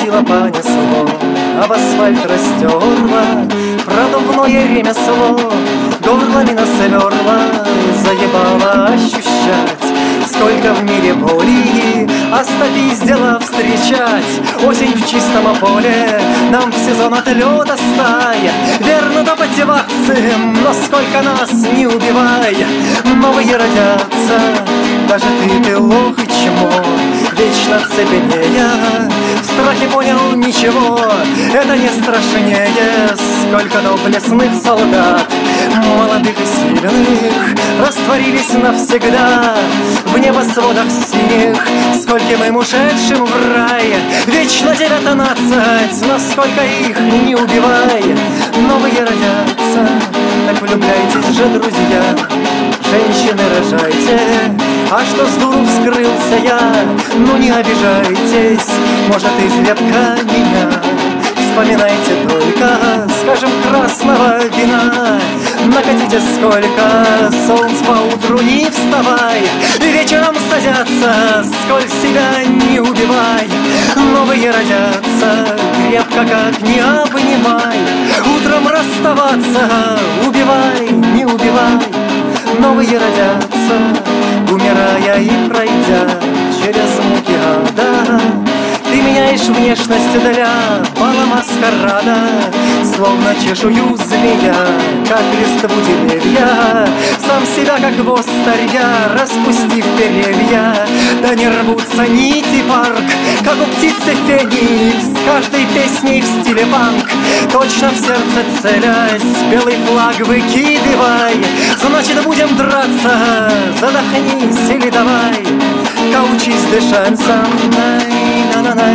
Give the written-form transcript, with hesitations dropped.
Покатило, понесло, а в асфальт растерло продувное ремесло, горлами насверла, заебало ощущать, сколько в мире боли, остались дела встречать. Осень в чистом поле, нам в сезон отлета стая, верно топать в акциям, но сколько нас не убивай, новые родятся, даже ты лох и чмо, вечно цепенея, в страхе понял ничего, это не страшнее, сколько доблестных солдат, молодых и сильных, растворились навсегда в небосводах синих, скольким им ушедшим в рай, вечно 19, но сколько их не убивай, новые родятся, так влюбляйтесь же, друзья, женщины рожайте, а что с дуру вскрылся я, ну не обижайтесь, может изредка меня вспоминайте только, скажем, красного вина. Накатите сколько солнц поутру не вставай, и вечером садятся, сколь себя не убивай. Новые родятся, крепко как не обнимай, утром расставаться, убивай, не убивай. Новые родятся, умирая и пройдя через муки ада. Ты меняешь внешность для бала маскарада, словно чешую змея, как листву деревья, сам себя, как воз старья, распустив перья. Да не рвутся нити парк, как у птицы феникс, каждой песней в стиле панк, точно в сердце целясь, белый флаг выкидывай. Значит, будем драться, задохнись или давай, научись дышать со мной, на-на-на.